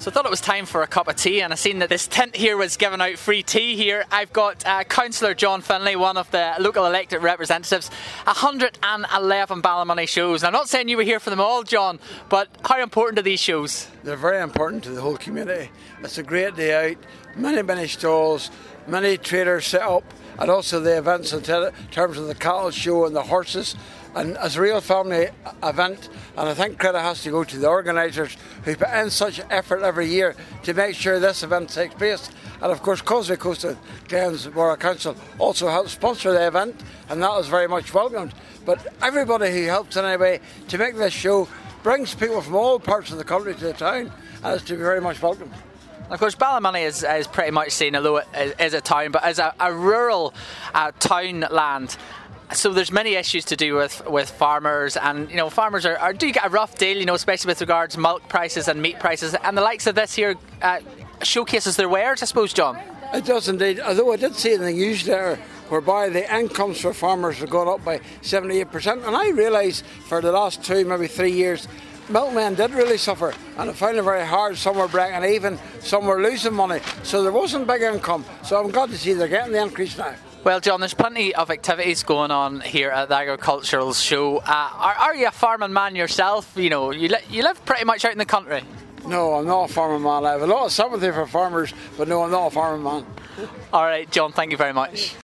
So I thought it was time for a cup of tea, and I seen that this tent here was giving out free tea here. I've got Councillor John Finlay, one of the local elected representatives. 111 Ballymoney shows. Now, I'm not saying you were here for them all, John, but how important are these shows? They're very important to the whole community. It's a great day out, many stalls, many traders set up, and also the events in terms of the cattle show and the horses. And it's a real family event, and I think credit has to go to the organisers who put in such effort every year to make sure this event takes place. And of course, Causeway Coast and Glens Borough Council also helped sponsor the event, and that is very much welcomed. But everybody who helps in any way to make this show brings people from all parts of the country to the town, and it's to be very much welcomed. Of course, Ballymoney is pretty much seen, although it is a town, but as a rural townland. So there's many issues to do with farmers, and farmers do get a rough deal, especially with regards to milk prices and meat prices, and the likes of this here showcases their wares, I suppose, John. It does indeed, although I did see in the newsletter whereby the incomes for farmers have gone up by 78%, and I realise for the last 2, maybe 3 years, milkmen did really suffer, and it found it very hard. Some were breaking even, some were losing money, so there wasn't big income. So I'm glad to see they're getting the increase now. Well, John, there's plenty of activities going on here at the Agricultural Show. Are you a farming man yourself? You live pretty much out in the country. No, I'm not a farming man. I have a lot of sympathy for farmers, but no, I'm not a farming man. All right, John, thank you very much.